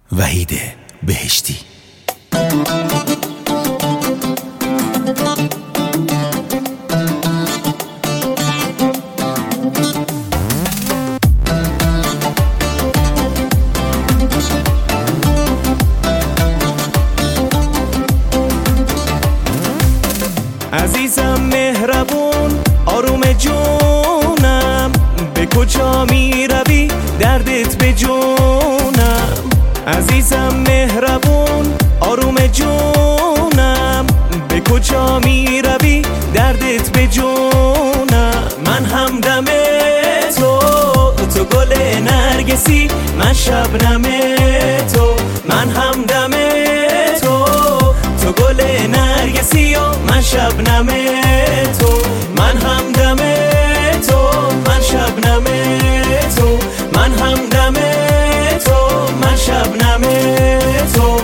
وحید بهشتی. عزیزم مهربون آروم جونم، به کجا می روی دردت به جونم. عزیزم مهربون آروم جونم، به کجا می روی دردت به جونم. من همدم تو گل نرگسی، من شبنم تو. من همدم تو گل نرگسی و من شبنم تو. من همدم تو، من شبنم تو. من همدم تو، من شبنم تو.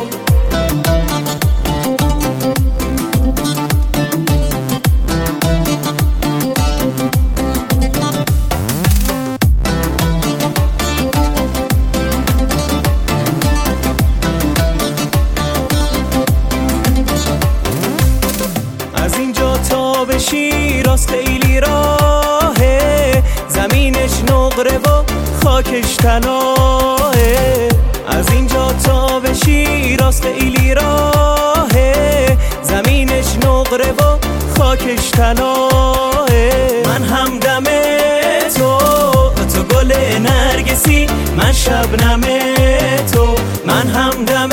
از اینجا تا به شیراز خیلی راهه، زمینش نقره و خاکش طلاه. از اینجا تا به شیراز خیلی راهه، زمینش نقره و خاکش طلاه. من همدم تو گل نرگسی، من شبنم تو. من همدم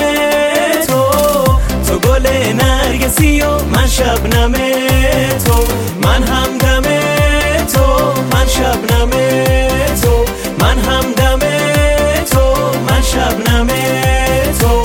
تو گل نرگسی و من شبنم تو. من همدم تو، من شبنم تو. من همدم تو، من شبنم تو.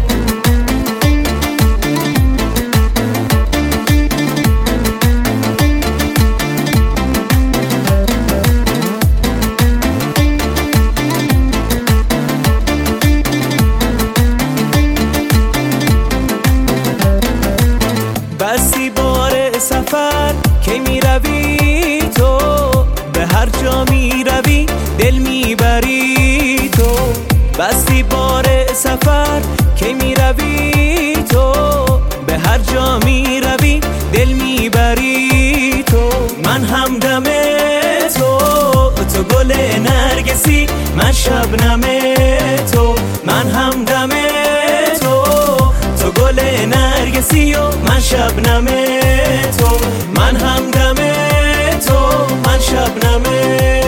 بستی بار سفر که می روی تو، به هر جا می روی دل می بری تو. بستی بار سفر که می روی تو، به هر جا می روی دل می بری تو. من همدم تو گل نرگسی، من شبنم تو. من همدم تو گل نرگسی و من شبنم تو. من همدم تو، من شبنم